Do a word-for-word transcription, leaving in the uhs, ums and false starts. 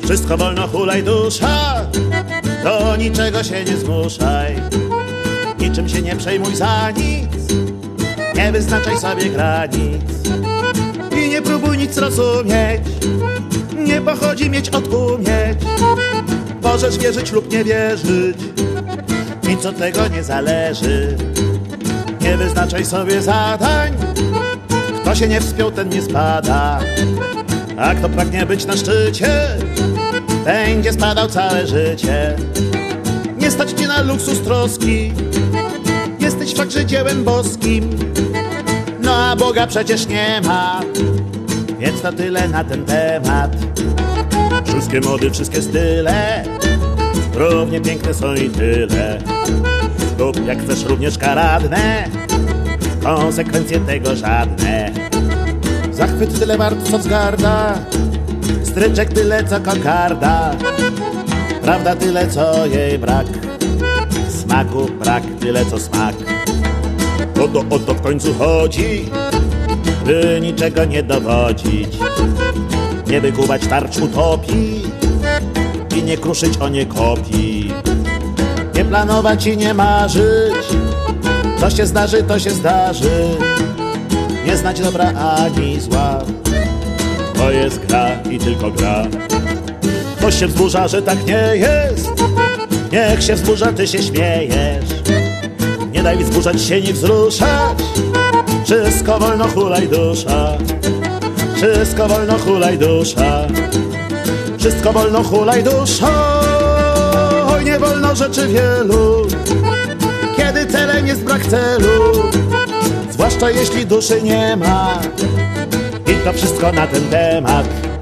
Wszystko wolno, hulaj dusza, do niczego się nie zmuszaj. Niczym się nie przejmuj za nic, nie wyznaczaj sobie granic. I nie próbuj nic rozumieć, nie pochodzi mieć od umieć. Możesz wierzyć lub nie wierzyć, nic od tego nie zależy. Nie wyznaczaj sobie zadań, kto się nie wspiął, ten nie spada. A kto pragnie być na szczycie, będzie spadał całe życie. Nie stać cię na luksus troski, jesteś wszakże dziełem boskim. No a Boga przecież nie ma, więc to tyle na ten temat. Wszystkie mody, wszystkie style równie piękne są i tyle. Lub jak chcesz również karadne, konsekwencje tego żadne. Zachwyt tyle wart co wzgarda, stryczek tyle co kokarda. Prawda tyle co jej brak, smaku brak tyle co smak. O to, o to w końcu chodzi, by niczego nie dowodzić. Nie wykuwać tarcz utopii i nie kruszyć o nie kopii. Nie planować i nie marzyć, co się zdarzy, to się zdarzy. Nie znać dobra ani zła, to jest gra i tylko gra. Ktoś się wzburza, że tak nie jest, niech się wzburza, ty się śmiejesz. Nie daj mi wzburzać się, nie wzruszać, wszystko wolno, hulaj dusza. Wszystko wolno, hulaj dusza. Wszystko wolno, hulaj dusza. Oj, nie wolno rzeczy wielu, kiedy celem jest brak celu. Zwłaszcza jeśli duszy nie ma. I to wszystko na ten temat.